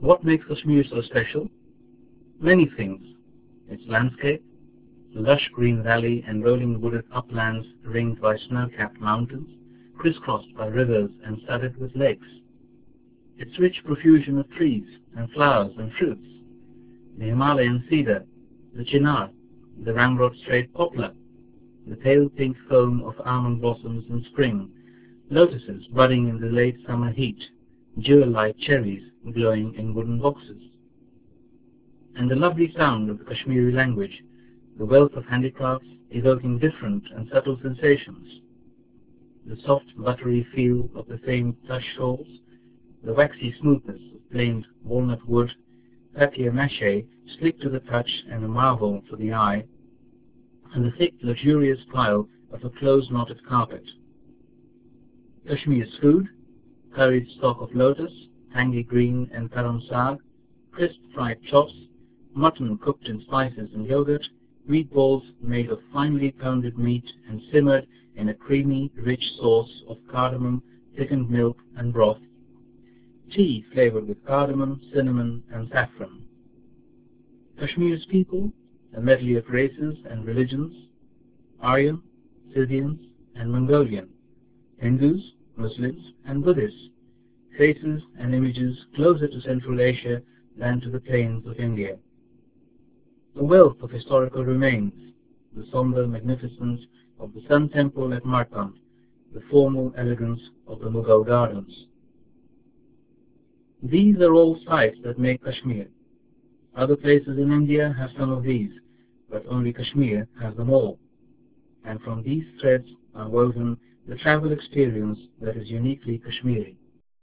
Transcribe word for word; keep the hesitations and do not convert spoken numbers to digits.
What makes Kashmir so special? Many things. Its landscape, lush green valley and rolling wooded uplands ringed by snow-capped mountains, crisscrossed by rivers and studded with lakes. Its rich profusion of trees and flowers and fruits, the Himalayan cedar, the chinar, the ramrod-straight poplar, the pale pink foam of almond blossoms in spring, lotuses budding in the late summer heat, jewel-like cherries glowing in wooden boxes. And the lovely sound of the Kashmiri language, the wealth of handicrafts evoking different and subtle sensations, the soft buttery feel of the famed plush shawls, the waxy smoothness of planed walnut wood, papier-mâché slick to the touch and a marvel for the eye, and the thick, luxurious pile of a close-knotted carpet. Kashmir's food, curried stalk of lotus, tangy green and karam saag, crisp fried chops, mutton cooked in spices and yogurt, meatballs made of finely pounded meat and simmered in a creamy, rich sauce of cardamom, thickened milk and broth, tea flavored with cardamom, cinnamon and saffron. Kashmir's people, a medley of races and religions, Aryan, Scythians and Mongolian, Hindus, Muslims and Buddhists, faces and images closer to Central Asia than to the plains of India. The wealth of historical remains, the sombre magnificence of the Sun Temple at Markand, the formal elegance of the Mughal gardens. These are all sights that make Kashmir. Other places in India have some of these, but only Kashmir has them all. And from these threads are woven the travel experience that is uniquely Kashmiri.